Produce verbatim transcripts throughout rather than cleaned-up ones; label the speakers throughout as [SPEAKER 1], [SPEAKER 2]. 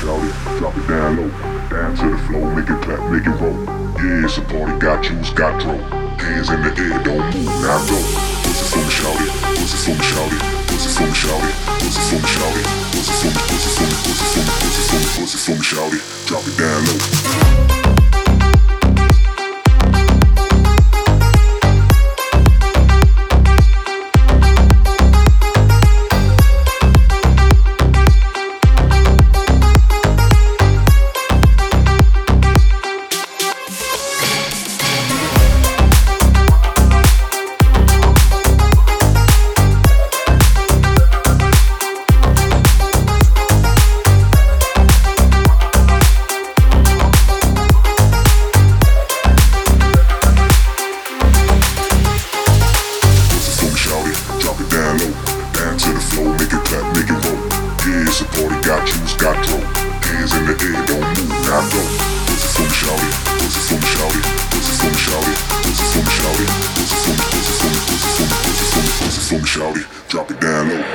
[SPEAKER 1] shout it, drop it down low. Down to the floor, make it clap, make it roll. Yeah, it's a party, got juice, got dro. Hands in the air, don't move, now go. Pussy for me, shout it, pussy for me, shout it, pussy for me, shout it, pussy for me, shout it, pussy for me, pussy for me, pussy for me, pussy for me, pussy for me, shout it, drop it down low. Drop it down low.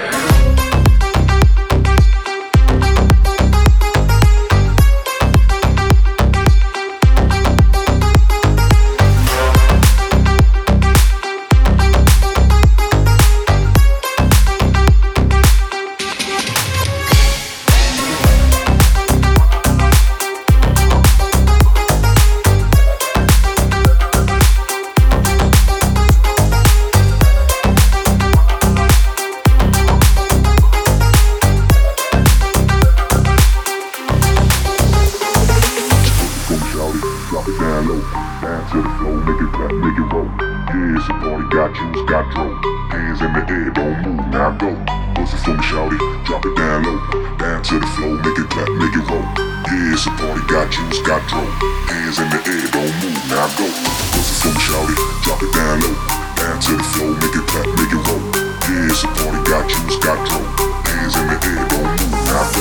[SPEAKER 1] Drop it down low, down to the floor, make it clap, make it roll. Yeah, it's a party, got juice, got dro. Hands in the air, don't move, now go. Pussy for me, shout it, drop it down low. Down to the floor, make it clap, make it roll. Yeah, it's a party, got juice, got dro. Hands in the air, don't move, now go. Pussy for me, shout it, drop it down low. Down to the floor, make it clap, make it roll. Yeah, it's a party, got juice, got dro. Hands in the air, don't move, now go.